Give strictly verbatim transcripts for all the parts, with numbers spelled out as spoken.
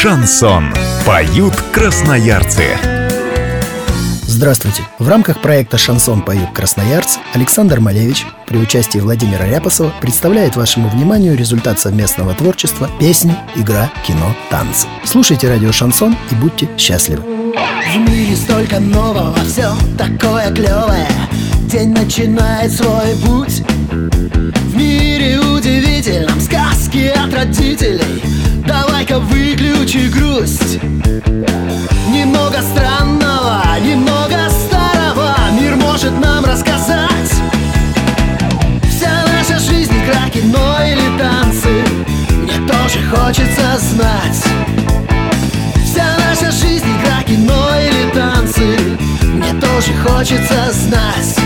Шансон. Поют красноярцы. Здравствуйте! В рамках проекта «Шансон. Поют красноярцы» Александр Малевич при участии Владимира Ряпосова представляет вашему вниманию результат совместного творчества «Песни, игра, кино, танцы». Слушайте радио «Шансон» и будьте счастливы! В мире столько нового, все такое клевое. День начинает свой путь. В мире удивительном сказки от родителей. Давай-ка выключи грусть. Немного странного, немного старого мир может нам рассказать. Вся наша жизнь игра, кино или танцы. Мне тоже хочется знать. Вся наша жизнь игра, кино или танцы. Мне тоже хочется знать.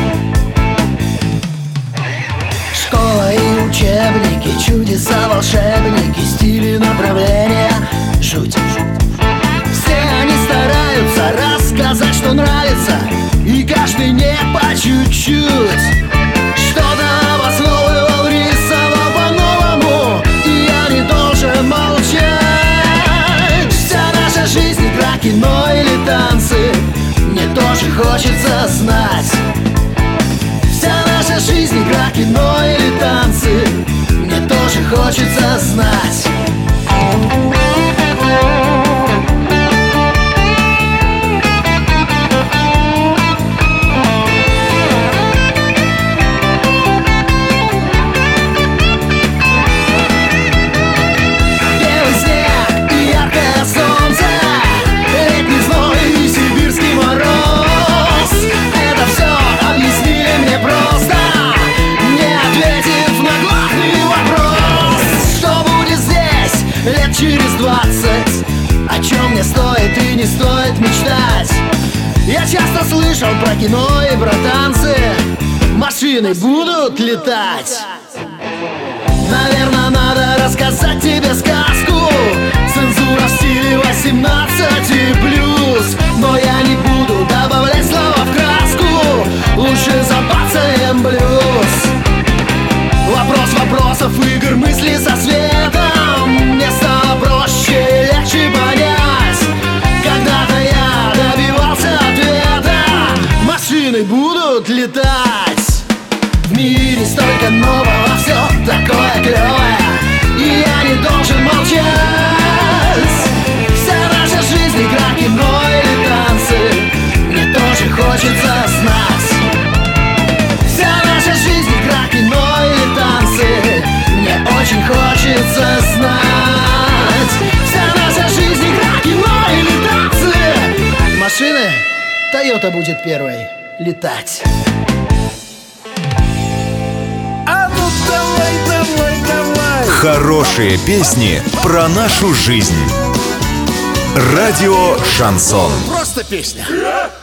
Школа и учебники, чудеса, волшебники, стили, направления, жуть. Все они стараются рассказать, что нравится, и каждый не по чуть-чуть. Что-то обосновывал, рисовал по-новому, и я не должен молчать. Вся наша жизнь игра, кино или танцы. Мне тоже хочется знать. Вся наша жизнь игра, кино или танцы. Мне тоже хочется знать. Белый снег и яркое солнце, летний зной и сибирский мороз. Это все объяснили мне просто, не ответив на главный вопрос. Что будет здесь лет через двадцать? О чем мне стоит и не стоит мечтать? Я часто слышал про кино и про танцы. Машины будут летать. Наверное, надо рассказать тебе сказку. Цензура в стиле восемнадцать и плюс. Но я не буду добавлять слова в краску. Лучше забацаем блюз. Вопрос вопросов, игр, мысли со светом. Мне стало проще и легче понять. Когда-то я добивался ответа. Машины будут летать. В мире столько нового, все такое клевое, и я не должен молчать. Вся наша жизнь игра, кино или танцы. Мне тоже хочется знать. Вся наша жизнь игра, кино или танцы. Мне очень хочется знать. Вся наша жизнь игра, кино или танцы. Машины, Тойота будет первой летать. Хорошие песни про нашу жизнь. Радио «Шансон». Просто песня.